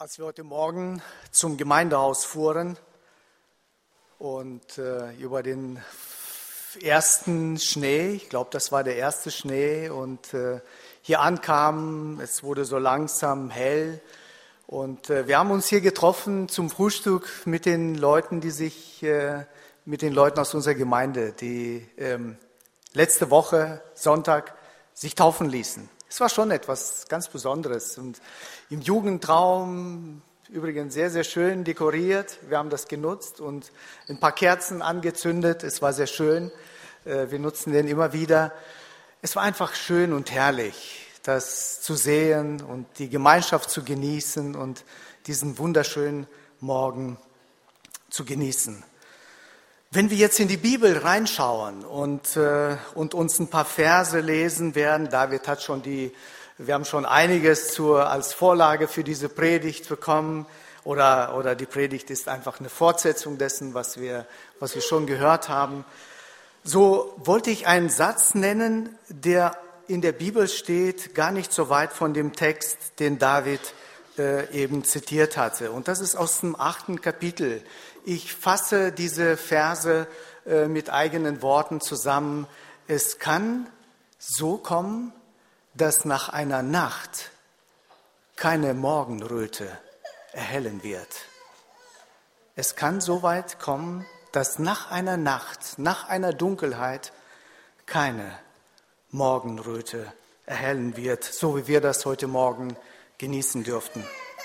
Als wir heute Morgen zum Gemeindehaus fuhren und über den ersten Schnee, ich glaube, das war der erste Schnee, und hier ankamen, es wurde so langsam hell, und wir haben uns hier getroffen zum Frühstück mit den Leuten, mit den Leuten aus unserer Gemeinde, die letzte Woche Sonntag sich taufen ließen. Es war schon etwas ganz Besonderes und im Jugendraum übrigens sehr, sehr schön dekoriert. Wir haben das genutzt und ein paar Kerzen angezündet. Es war sehr schön. Wir nutzen den immer wieder. Es war einfach schön und herrlich, das zu sehen und die Gemeinschaft zu genießen und diesen wunderschönen Morgen zu genießen. Wenn wir jetzt in die Bibel reinschauen und uns ein paar Verse lesen werden, David hat wir haben schon einiges als Vorlage für diese Predigt bekommen, oder die Predigt ist einfach eine Fortsetzung dessen, was wir schon gehört haben. So wollte ich einen Satz nennen, der in der Bibel steht, gar nicht so weit von dem Text, den David eben zitiert hatte. Und das ist aus dem 8. Kapitel. Ich fasse diese Verse mit eigenen Worten zusammen. Es kann so kommen, dass nach einer Nacht keine Morgenröte erhellen wird. Es kann so weit kommen, dass nach einer Nacht, nach einer Dunkelheit keine Morgenröte erhellen wird, so wie wir das heute Morgen genießen dürften.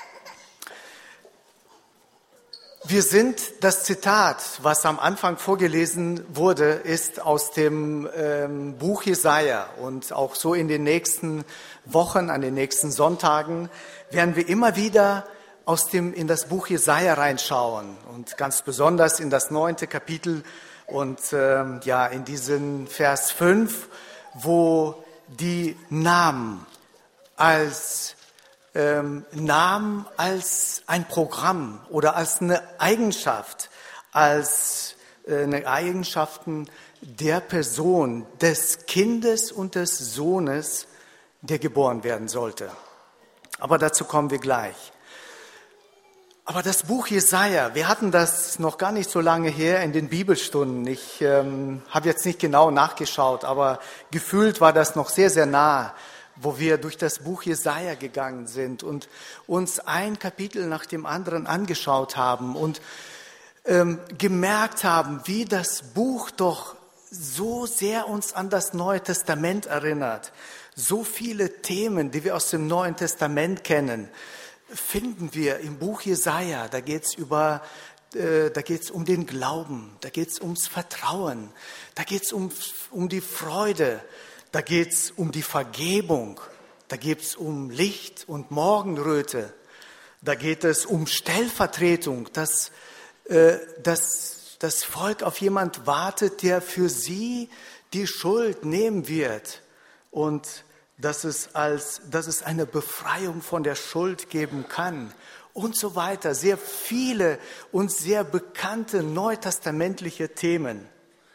Das Zitat, was am Anfang vorgelesen wurde, ist aus dem Buch Jesaja. Und auch so in den nächsten Wochen, an den nächsten Sonntagen, werden wir immer wieder in das Buch Jesaja reinschauen. Und ganz besonders in das 9. Kapitel und in diesen Vers 5, wo die Namen als ein Programm oder als eine Eigenschaften der Person, des Kindes und des Sohnes, der geboren werden sollte. Aber dazu kommen wir gleich. Aber das Buch Jesaja, wir hatten das noch gar nicht so lange her in den Bibelstunden. Ich habe jetzt nicht genau nachgeschaut, aber gefühlt war das noch sehr, sehr nah, wo wir durch das Buch Jesaja gegangen sind und uns ein Kapitel nach dem anderen angeschaut haben und gemerkt haben, wie das Buch doch so sehr uns an das Neue Testament erinnert. So viele Themen, die wir aus dem Neuen Testament kennen, finden wir im Buch Jesaja. Da geht's um den Glauben, da geht's ums Vertrauen, da geht's um die Freude. Da geht es um die Vergebung, da geht es um Licht und Morgenröte, da geht es um Stellvertretung, dass das Volk auf jemand wartet, der für sie die Schuld nehmen wird, und dass es eine Befreiung von der Schuld geben kann und so weiter. Sehr viele und sehr bekannte neutestamentliche Themen.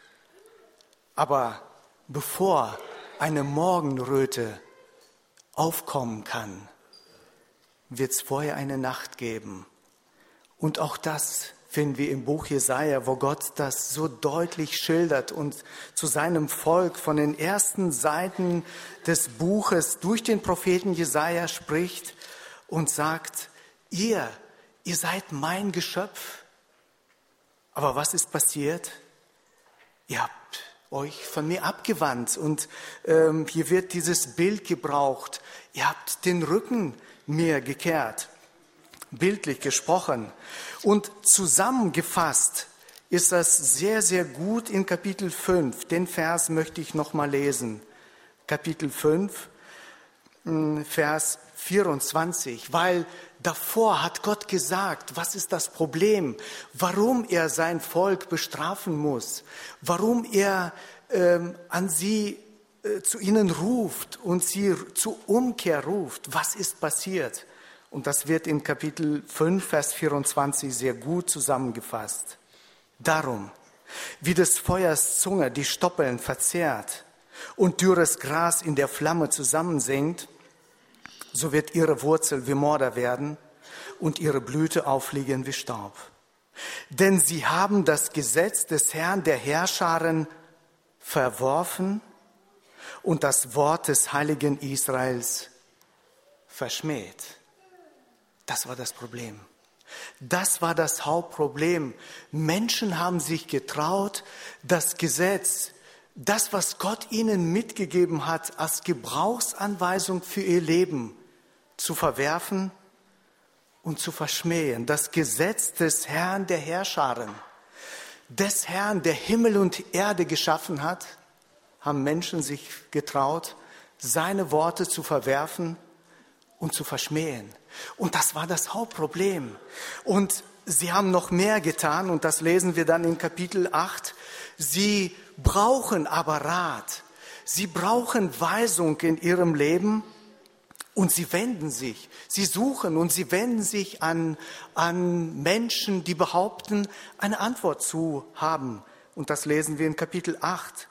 Aber bevor eine Morgenröte aufkommen kann, wird es vorher eine Nacht geben. Und auch das finden wir im Buch Jesaja, wo Gott das so deutlich schildert und zu seinem Volk von den ersten Seiten des Buches durch den Propheten Jesaja spricht und sagt: Ihr seid mein Geschöpf. Aber was ist passiert? Ihr habt euch von mir abgewandt, und hier wird dieses Bild gebraucht. Ihr habt den Rücken mir gekehrt, bildlich gesprochen. Und zusammengefasst ist das sehr, sehr gut in Kapitel 5. Den Vers möchte ich noch mal lesen. Kapitel 5, Vers 24, weil davor hat Gott gesagt, was ist das Problem, warum er sein Volk bestrafen muss, warum er zu ihnen ruft und sie zur Umkehr ruft. Was ist passiert? Und das wird in Kapitel 5, Vers 24 sehr gut zusammengefasst. Darum, wie des Feuers Zunge die Stoppeln verzehrt und dürres Gras in der Flamme zusammensinkt, so wird ihre Wurzel wie Morder werden und ihre Blüte aufliegen wie Staub. Denn sie haben das Gesetz des Herrn der Heerscharen verworfen und das Wort des Heiligen Israels verschmäht. Das war das Problem. Das war das Hauptproblem. Menschen haben sich getraut, das Gesetz, das, was Gott ihnen mitgegeben hat, als Gebrauchsanweisung für ihr Leben zu verwerfen und zu verschmähen. Das Gesetz des Herrn der Heerscharen, des Herrn, der Himmel und Erde geschaffen hat, haben Menschen sich getraut, seine Worte zu verwerfen und zu verschmähen. Und das war das Hauptproblem. Und sie haben noch mehr getan, und das lesen wir dann in Kapitel 8. Sie brauchen aber Rat. Sie brauchen Weisung in ihrem Leben. Und sie suchen und sie wenden sich an Menschen, die behaupten, eine Antwort zu haben. Und das lesen wir in Kapitel 8,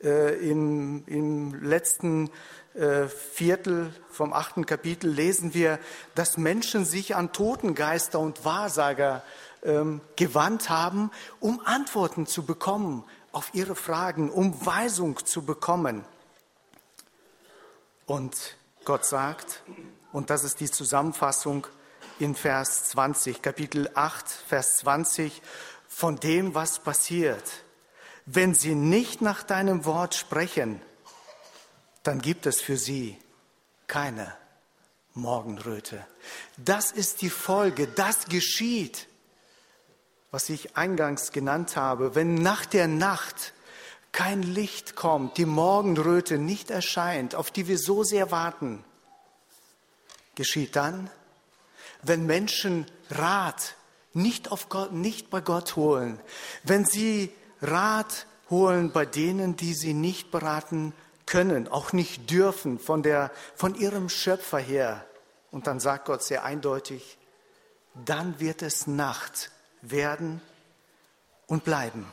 im letzten Viertel vom 8. Kapitel lesen wir, dass Menschen sich an Totengeister und Wahrsager gewandt haben, um Antworten zu bekommen auf ihre Fragen, um Weisung zu bekommen. Und Gott sagt, und das ist die Zusammenfassung in Vers 20, Kapitel 8, Vers 20, von dem, was passiert. Wenn sie nicht nach deinem Wort sprechen, dann gibt es für sie keine Morgenröte. Das ist die Folge, das geschieht, was ich eingangs genannt habe. Wenn nach der Nacht kein Licht kommt, die Morgenröte nicht erscheint, auf die wir so sehr warten, geschieht dann, wenn Menschen Rat nicht bei Gott holen, wenn sie Rat holen bei denen, die sie nicht beraten können, auch nicht dürfen, von ihrem Schöpfer her. Und dann sagt Gott sehr eindeutig, dann wird es Nacht werden und bleiben,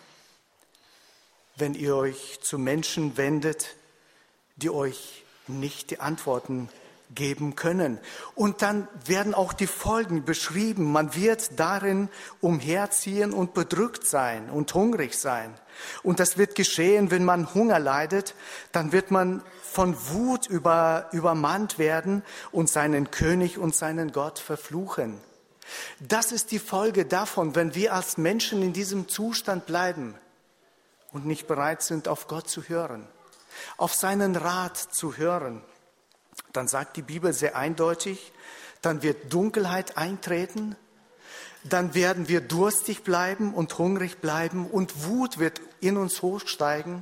wenn ihr euch zu Menschen wendet, die euch nicht die Antworten geben können. Und dann werden auch die Folgen beschrieben. Man wird darin umherziehen und bedrückt sein und hungrig sein. Und das wird geschehen, wenn man Hunger leidet, dann wird man von Wut übermannt werden und seinen König und seinen Gott verfluchen. Das ist die Folge davon, wenn wir als Menschen in diesem Zustand bleiben und nicht bereit sind, auf Gott zu hören, auf seinen Rat zu hören. Dann sagt die Bibel sehr eindeutig, dann wird Dunkelheit eintreten, dann werden wir durstig bleiben und hungrig bleiben und Wut wird in uns hochsteigen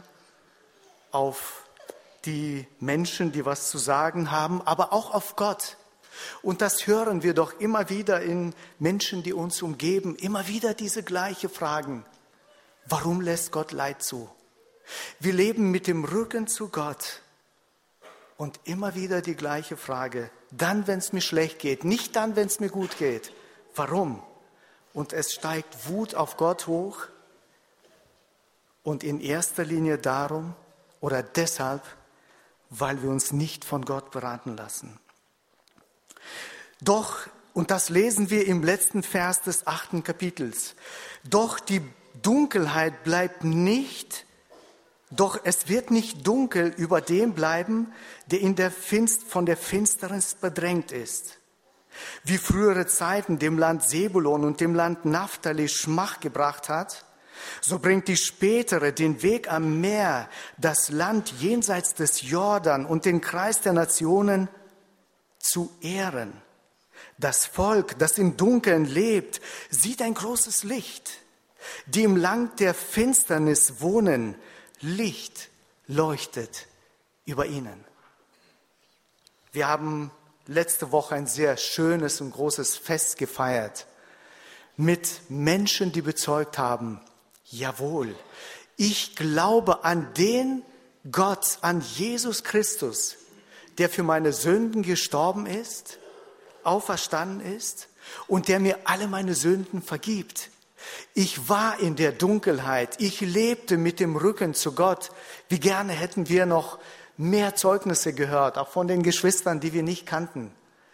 auf die Menschen, die was zu sagen haben, aber auch auf Gott. Und das hören wir doch immer wieder in Menschen, die uns umgeben, immer wieder diese gleichen Fragen. Warum lässt Gott Leid zu? Wir leben mit dem Rücken zu Gott. Und immer wieder die gleiche Frage, dann, wenn es mir schlecht geht, nicht dann, wenn es mir gut geht. Warum? Und es steigt Wut auf Gott hoch und in erster Linie darum oder deshalb, weil wir uns nicht von Gott beraten lassen. Doch, und das lesen wir im letzten Vers des 8. Kapitels, doch die Dunkelheit bleibt nicht. Doch es wird nicht dunkel über dem bleiben, der von der Finsternis bedrängt ist. Wie frühere Zeiten dem Land Sebulon und dem Land Naphtali Schmach gebracht hat, so bringt die spätere den Weg am Meer, das Land jenseits des Jordan und den Kreis der Nationen zu ehren. Das Volk, das im Dunkeln lebt, sieht ein großes Licht. Die im Land der Finsternis wohnen, Licht leuchtet über ihnen. Wir haben letzte Woche ein sehr schönes und großes Fest gefeiert mit Menschen, die bezeugt haben, jawohl, ich glaube an den Gott, an Jesus Christus, der für meine Sünden gestorben ist, auferstanden ist und der mir alle meine Sünden vergibt. Ich war in der Dunkelheit, ich lebte mit dem Rücken zu Gott. Wie gerne hätten wir noch mehr Zeugnisse gehört, auch von den Geschwistern, die wir nicht kannten.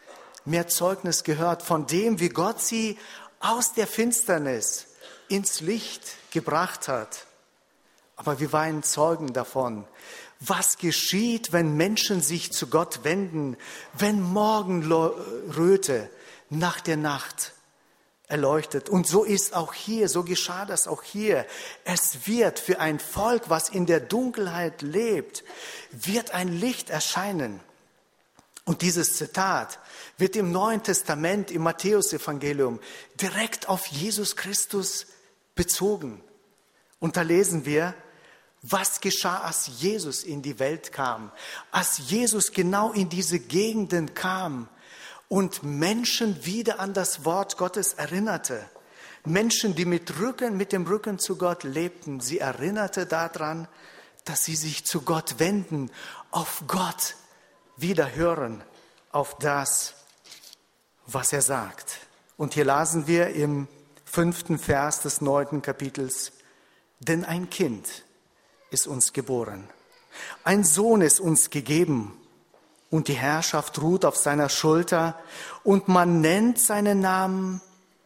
mehr Zeugnis gehört von dem, wie Gott sie aus der Finsternis ins Licht gebracht hat. Aber wir waren Zeugen davon. Was geschieht, wenn Menschen sich zu Gott wenden, wenn Morgenröte nach der Nacht erleuchtet? Und so ist auch hier, so geschah das auch hier. Es wird für ein Volk, was in der Dunkelheit lebt, wird ein Licht erscheinen. Und dieses Zitat wird im Neuen Testament, im Matthäusevangelium, direkt auf Jesus Christus bezogen. Und da lesen wir, was geschah, als Jesus in die Welt kam, als Jesus genau in diese Gegenden kam und Menschen wieder an das Wort Gottes erinnerte. Menschen, die mit dem Rücken zu Gott lebten, sie erinnerte daran, dass sie sich zu Gott wenden, auf Gott wieder hören, auf das, was er sagt. Und hier lasen wir im 5. Vers des 9. Kapitels, denn ein Kind ist uns geboren, ein Sohn ist uns gegeben und die Herrschaft ruht auf seiner Schulter und man nennt seinen Namen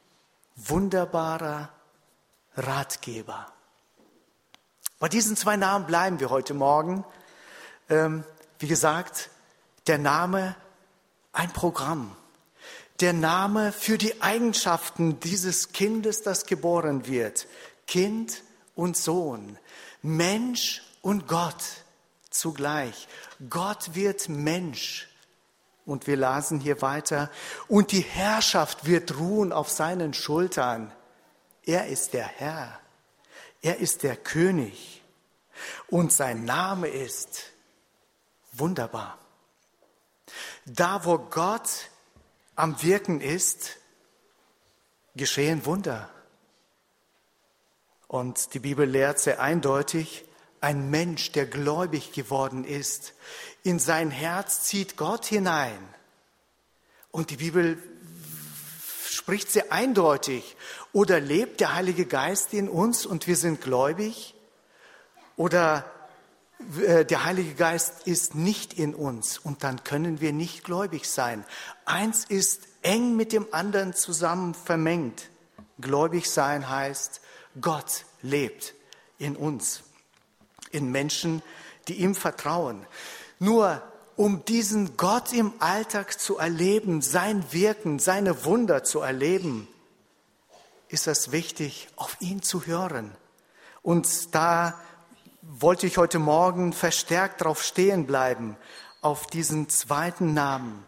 wunderbarer Ratgeber. Bei diesen 2 Namen bleiben wir heute Morgen. Wie gesagt, der Name ein Programm. Der Name für die Eigenschaften dieses Kindes, das geboren wird. Kind und Sohn. Mensch und Gott zugleich. Gott wird Mensch. Und wir lasen hier weiter. Und die Herrschaft wird ruhen auf seinen Schultern. Er ist der Herr. Er ist der König. Und sein Name ist wunderbar. Da, wo Gott am Wirken ist, geschehen Wunder. Und die Bibel lehrt sehr eindeutig, ein Mensch, der gläubig geworden ist, in sein Herz zieht Gott hinein. Und die Bibel spricht sehr eindeutig, oder lebt der Heilige Geist in uns und wir sind gläubig? Oder der Heilige Geist ist nicht in uns und dann können wir nicht gläubig sein. Eins ist eng mit dem anderen zusammen vermengt. Gläubig sein heißt, Gott lebt in uns, in Menschen, die ihm vertrauen. Nur um diesen Gott im Alltag zu erleben, sein Wirken, seine Wunder zu erleben, ist es wichtig, auf ihn zu hören. Und da wollte ich heute Morgen verstärkt darauf stehen bleiben, auf diesen 2. Namen,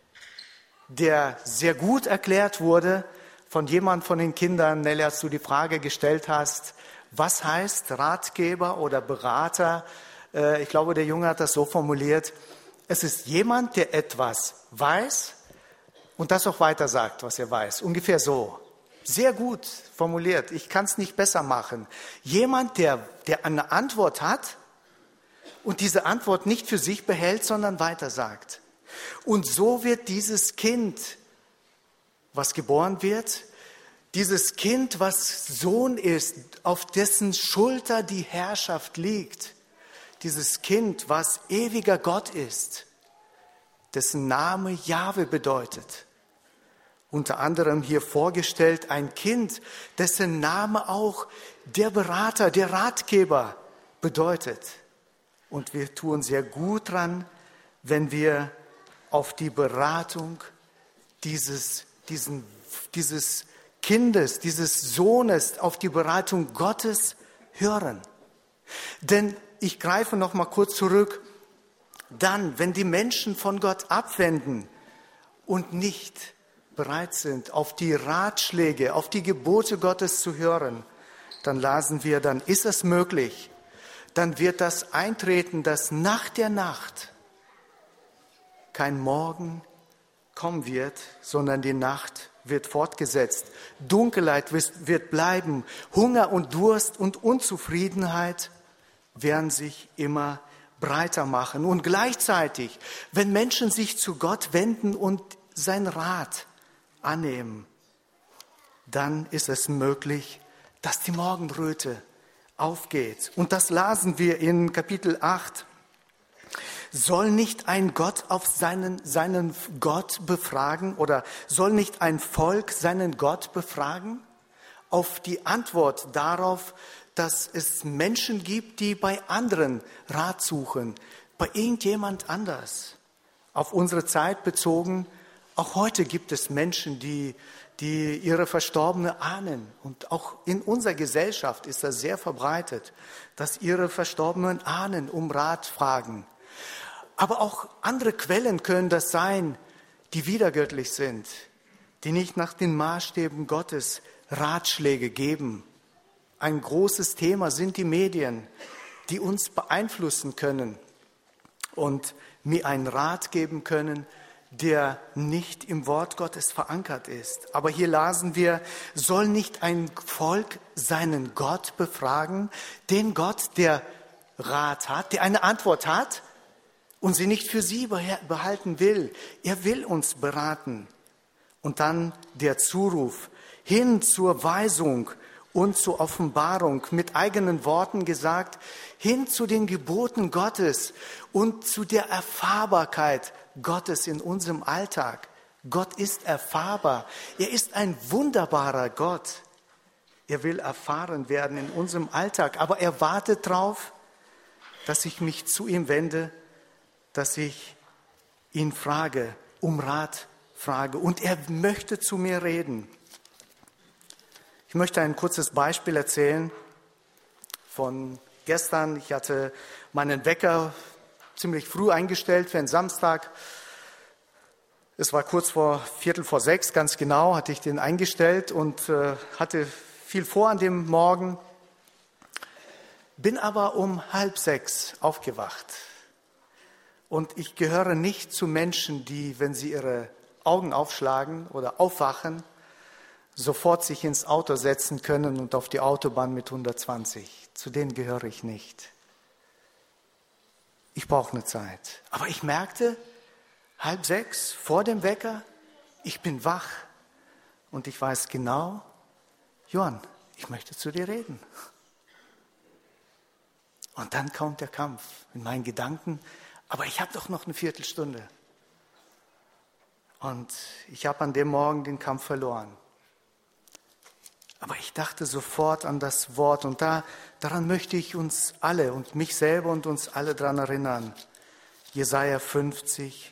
der sehr gut erklärt wurde von jemand von den Kindern, Nelly, als du die Frage gestellt hast, was heißt Ratgeber oder Berater? Ich glaube, der Junge hat das so formuliert, es ist jemand, der etwas weiß und das auch weiter sagt, was er weiß. Ungefähr so. Sehr gut formuliert. Ich kann es nicht besser machen. Jemand, der eine Antwort hat und diese Antwort nicht für sich behält, sondern weiter sagt. Und so wird dieses Kind, was geboren wird, dieses Kind, was Sohn ist, auf dessen Schulter die Herrschaft liegt, dieses Kind, was ewiger Gott ist, dessen Name Jahwe bedeutet. Unter anderem hier vorgestellt ein Kind, dessen Name auch der Berater, der Ratgeber bedeutet. Und wir tun sehr gut dran, wenn wir auf die Beratung dieses Kindes, dieses Sohnes, auf die Beratung Gottes hören. Denn ich greife noch mal kurz zurück. Dann, wenn die Menschen von Gott abwenden und nicht bereit sind, auf die Ratschläge, auf die Gebote Gottes zu hören, dann lasen wir, dann ist es möglich, dann wird das eintreten, dass nach der Nacht kein Morgen kommen wird, sondern die Nacht wird fortgesetzt. Dunkelheit wird bleiben. Hunger und Durst und Unzufriedenheit werden sich immer breiter machen. Und gleichzeitig, wenn Menschen sich zu Gott wenden und sein Rat annehmen, dann ist es möglich, dass die Morgenröte aufgeht. Und das lasen wir in Kapitel 8, Soll nicht ein Gott auf seinen Gott befragen oder soll nicht ein Volk seinen Gott befragen? Auf die Antwort darauf, dass es Menschen gibt, die bei anderen Rat suchen, bei irgendjemand anders. Auf unsere Zeit bezogen, auch heute gibt es Menschen, die ihre Verstorbene ahnen. Und auch in unserer Gesellschaft ist das sehr verbreitet, dass ihre Verstorbenen ahnen, um Rat fragen. Aber auch andere Quellen können das sein, die widergöttlich sind, die nicht nach den Maßstäben Gottes Ratschläge geben. Ein großes Thema sind die Medien, die uns beeinflussen können und mir einen Rat geben können, der nicht im Wort Gottes verankert ist. Aber hier lasen wir, soll nicht ein Volk seinen Gott befragen, den Gott, der Rat hat, der eine Antwort hat und sie nicht für sie behalten will. Er will uns beraten. Und dann der Zuruf hin zur Weisung und zur Offenbarung, mit eigenen Worten gesagt, hin zu den Geboten Gottes und zu der Erfahrbarkeit Gottes in unserem Alltag. Gott ist erfahrbar. Er ist ein wunderbarer Gott. Er will erfahren werden in unserem Alltag, aber er wartet darauf, dass ich mich zu ihm wende, dass ich ihn frage, um Rat frage. Und er möchte zu mir reden. Ich möchte ein kurzes Beispiel erzählen von gestern. Ich hatte meinen Wecker ziemlich früh eingestellt für einen Samstag. Es war kurz vor 5:45, ganz genau, hatte ich den eingestellt und hatte viel vor an dem Morgen. Bin aber um 5:30 aufgewacht. Und ich gehöre nicht zu Menschen, die, wenn sie ihre Augen aufschlagen oder aufwachen, sofort sich ins Auto setzen können und auf die Autobahn mit 120. Zu denen gehöre ich nicht. Ich brauche eine Zeit. Aber ich merkte, 5:30 vor dem Wecker, ich bin wach und ich weiß genau, Johann, ich möchte zu dir reden. Und dann kommt der Kampf in meinen Gedanken, aber ich habe doch noch eine Viertelstunde. Und ich habe an dem Morgen den Kampf verloren. Aber ich dachte sofort an das Wort und daran möchte ich uns alle und mich selber und uns alle daran erinnern. Jesaja 50,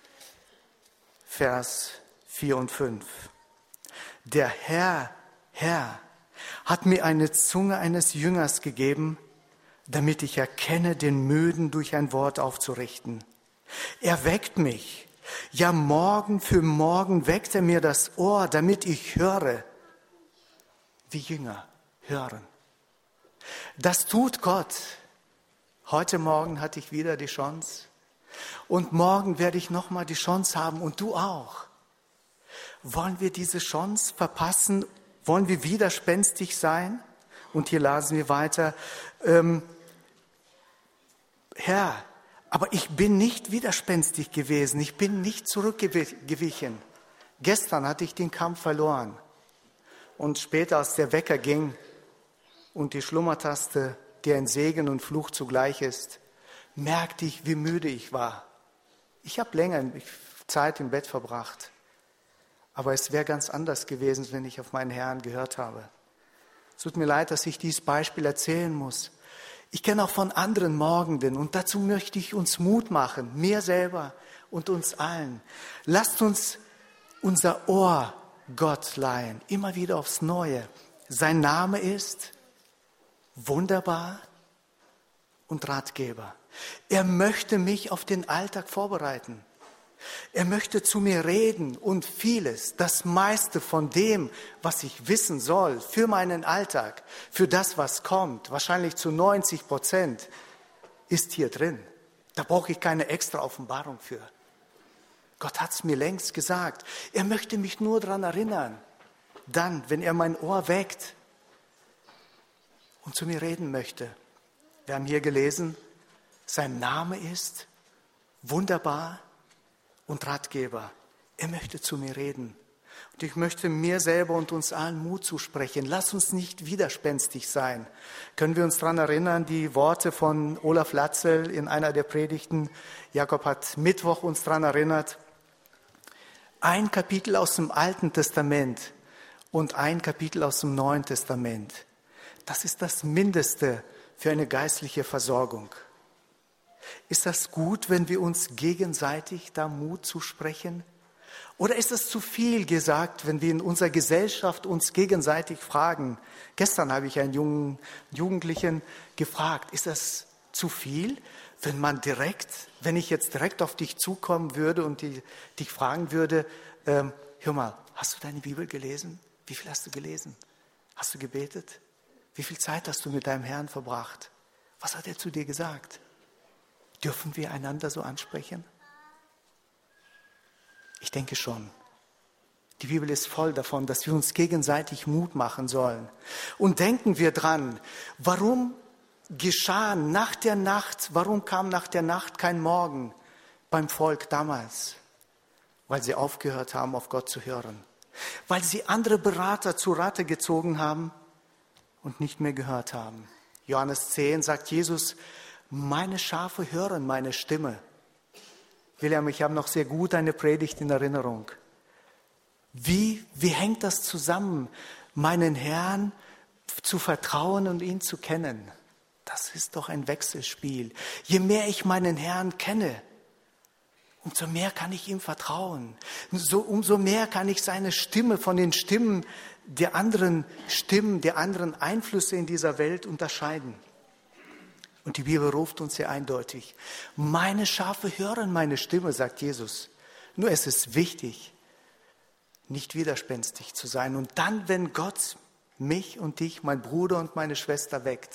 Vers 4 und 5. Der Herr hat mir eine Zunge eines Jüngers gegeben, damit ich erkenne, den Müden durch ein Wort aufzurichten. Er weckt mich. Ja, Morgen für Morgen weckt er mir das Ohr, damit ich höre. Wie Jünger hören. Das tut Gott. Heute Morgen hatte ich wieder die Chance. Und morgen werde ich nochmal die Chance haben und du auch. Wollen wir diese Chance verpassen? Wollen wir widerspenstig sein? Und hier lasen wir weiter. Herr, aber ich bin nicht widerspenstig gewesen. Ich bin nicht zurückgewichen. Gestern hatte ich den Kampf verloren. Und später, als der Wecker ging und die Schlummertaste, die ein Segen und Fluch zugleich ist, merkte ich, wie müde ich war. Ich habe länger Zeit im Bett verbracht. Aber es wäre ganz anders gewesen, wenn ich auf meinen Herrn gehört habe. Es tut mir leid, dass ich dieses Beispiel erzählen muss. Ich kenne auch von anderen Morgenden und dazu möchte ich uns Mut machen, mir selber und uns allen. Lasst uns unser Ohr Gott leihen, immer wieder aufs Neue. Sein Name ist wunderbar und Ratgeber. Er möchte mich auf den Alltag vorbereiten. Er möchte zu mir reden und vieles, das meiste von dem, was ich wissen soll für meinen Alltag, für das, was kommt, wahrscheinlich zu 90%, ist hier drin. Da brauche ich keine extra Offenbarung für. Gott hat es mir längst gesagt. Er möchte mich nur daran erinnern. Dann, wenn er mein Ohr weckt und zu mir reden möchte. Wir haben hier gelesen, sein Name ist wunderbar und Ratgeber. Er möchte zu mir reden. Und ich möchte mir selber und uns allen Mut zusprechen. Lass uns nicht widerspenstig sein. Können wir uns daran erinnern, die Worte von Olaf Latzel in einer der Predigten. Jakob hat Mittwoch uns daran erinnert. Ein Kapitel aus dem Alten Testament und ein Kapitel aus dem Neuen Testament. Das ist das Mindeste für eine geistliche Versorgung. Ist das gut, wenn wir uns gegenseitig da Mut zusprechen? Oder ist es zu viel gesagt, wenn wir in unserer Gesellschaft uns gegenseitig fragen? Gestern habe ich einen Jugendlichen gefragt, ist das zu viel, wenn ich jetzt direkt auf dich zukommen würde und dich fragen würde, hör mal, hast du deine Bibel gelesen? Wie viel hast du gelesen? Hast du gebetet? Wie viel Zeit hast du mit deinem Herrn verbracht? Was hat er zu dir gesagt? Dürfen wir einander so ansprechen? Ich denke schon. Die Bibel ist voll davon, dass wir uns gegenseitig Mut machen sollen. Und denken wir dran, warum kam nach der Nacht kein Morgen beim Volk damals? Weil sie aufgehört haben, auf Gott zu hören. Weil sie andere Berater zu Rate gezogen haben und nicht mehr gehört haben. Johannes 10 sagt Jesus, meine Schafe hören meine Stimme. William, ich habe noch sehr gut eine Predigt in Erinnerung. Wie hängt das zusammen, meinen Herrn zu vertrauen und ihn zu kennen? Das ist doch ein Wechselspiel. Je mehr ich meinen Herrn kenne, umso mehr kann ich ihm vertrauen. Umso mehr kann ich seine Stimme von den Stimmen, der anderen Einflüsse in dieser Welt unterscheiden. Und die Bibel ruft uns sehr eindeutig. Meine Schafe hören meine Stimme, sagt Jesus. Nur es ist wichtig, nicht widerspenstig zu sein. Und dann, wenn Gott mich und dich, mein Bruder und meine Schwester weckt,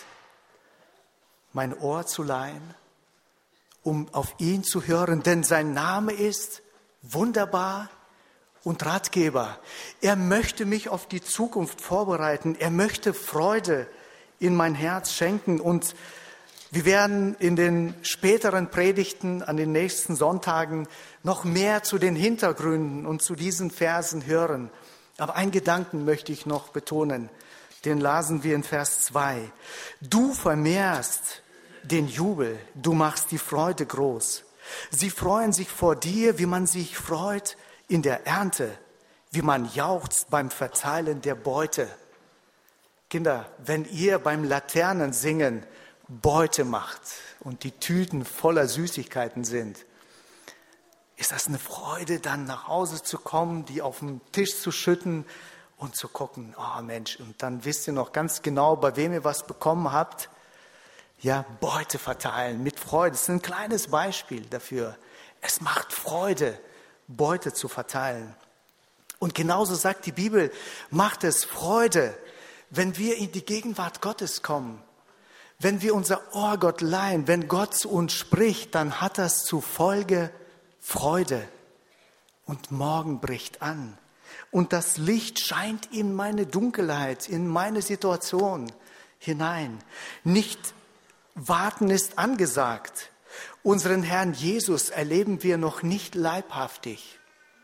mein Ohr zu leihen, um auf ihn zu hören, denn sein Name ist wunderbar und Ratgeber. Er möchte mich auf die Zukunft vorbereiten. Er möchte Freude in mein Herz schenken. Und wir werden in den späteren Predigten an den nächsten Sonntagen noch mehr zu den Hintergründen und zu diesen Versen hören. Aber einen Gedanken möchte ich noch betonen. Den lasen wir in Vers 2. Du vermehrst den Jubel, du machst die Freude groß. Sie freuen sich vor dir, wie man sich freut in der Ernte, wie man jauchzt beim Verteilen der Beute. Kinder, wenn ihr beim Laternensingen Beute macht und die Tüten voller Süßigkeiten sind, ist das eine Freude, dann nach Hause zu kommen, die auf den Tisch zu schütten und zu gucken, oh Mensch, und dann wisst ihr noch ganz genau, bei wem ihr was bekommen habt. Ja, Beute verteilen mit Freude. Das ist ein kleines Beispiel dafür. Es macht Freude, Beute zu verteilen. Und genauso sagt die Bibel, macht es Freude, wenn wir in die Gegenwart Gottes kommen. Wenn wir unser Ohr Gott leihen, wenn Gott zu uns spricht, dann hat das zur Folge Freude. Und morgen bricht an. Und das Licht scheint in meine Dunkelheit, in meine Situation hinein. Nicht warten ist angesagt. Unseren Herrn Jesus erleben wir noch nicht leibhaftig.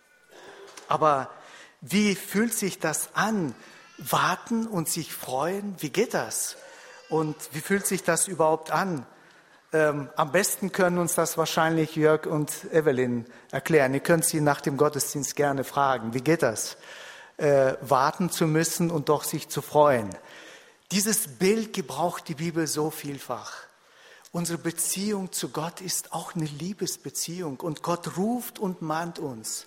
Aber wie fühlt sich das an? Warten und sich freuen? Wie geht das? Und wie fühlt sich das überhaupt an? Am besten können uns das wahrscheinlich Jörg und Evelyn erklären. Ihr könnt sie nach dem Gottesdienst gerne fragen. Wie geht das? Warten zu müssen und doch sich zu freuen. Dieses Bild gebraucht die Bibel so vielfach. Unsere Beziehung zu Gott ist auch eine Liebesbeziehung. Und Gott ruft und mahnt uns.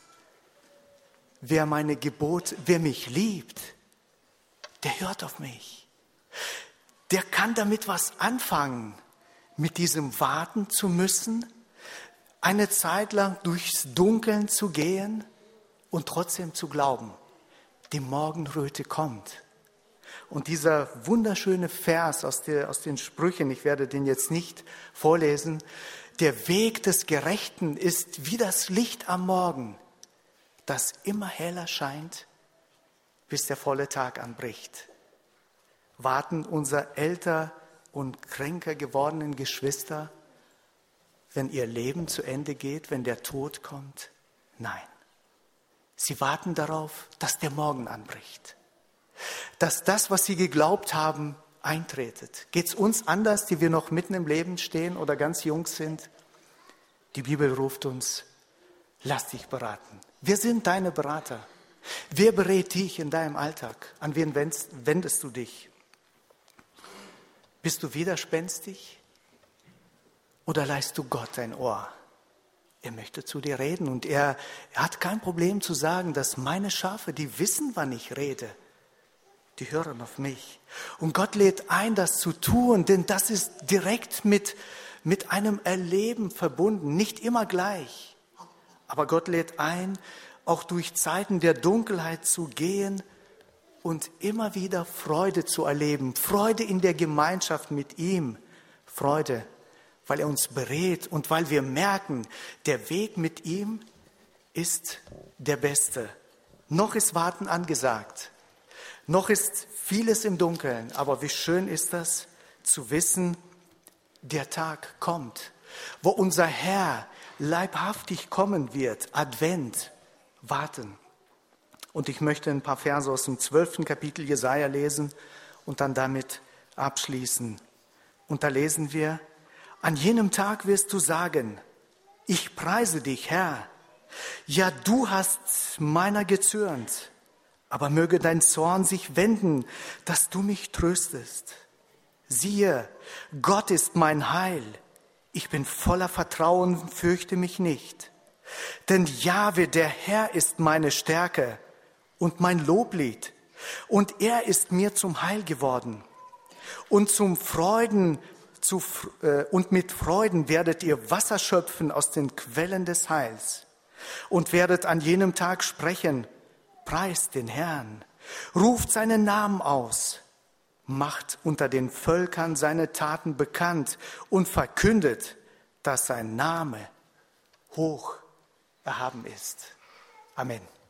Wer mich liebt, der hört auf mich. Der kann damit was anfangen, mit diesem Warten zu müssen, eine Zeit lang durchs Dunkeln zu gehen und trotzdem zu glauben, die Morgenröte kommt. Und dieser wunderschöne Vers aus den Sprüchen, ich werde den jetzt nicht vorlesen, der Weg des Gerechten ist wie das Licht am Morgen, das immer heller scheint, bis der volle Tag anbricht. Warten unsere älter und kränker gewordenen Geschwister, wenn ihr Leben zu Ende geht, wenn der Tod kommt? Nein. Sie warten darauf, dass der Morgen anbricht. Dass das, was sie geglaubt haben, eintretet. Geht es uns anders, die wir noch mitten im Leben stehen oder ganz jung sind? Die Bibel ruft uns, lass dich beraten. Wir sind deine Berater. Wer berät dich in deinem Alltag? An wen wendest du dich? Bist du widerspenstig? Oder leihst du Gott dein Ohr? Er möchte zu dir reden und er hat kein Problem zu sagen, dass meine Schafe, die wissen, wann ich rede, die hören auf mich. Und Gott lädt ein, das zu tun, denn das ist direkt mit einem Erleben verbunden, nicht immer gleich. Aber Gott lädt ein, auch durch Zeiten der Dunkelheit zu gehen und immer wieder Freude zu erleben. Freude in der Gemeinschaft mit ihm. Freude, weil er uns berät und weil wir merken, der Weg mit ihm ist der beste. Noch ist Warten angesagt. Noch ist vieles im Dunkeln. Aber wie schön ist das, zu wissen, der Tag kommt, wo unser Herr leibhaftig kommen wird. Advent, warten. Und ich möchte ein paar Verse aus dem 12. Kapitel Jesaja lesen und dann damit abschließen. Und da lesen wir, an jenem Tag wirst du sagen, ich preise dich, Herr. Ja, du hast meiner gezürnt, aber möge dein Zorn sich wenden, dass du mich tröstest. Siehe, Gott ist mein Heil. Ich bin voller Vertrauen, fürchte mich nicht. Denn Jahwe, der Herr, ist meine Stärke und mein Loblied. Und er ist mir zum Heil geworden. Und mit Freuden werdet ihr Wasser schöpfen aus den Quellen des Heils. Und werdet an jenem Tag sprechen, preist den Herrn, ruft seinen Namen aus, macht unter den Völkern seine Taten bekannt und verkündet, dass sein Name hoch erhaben ist. Amen.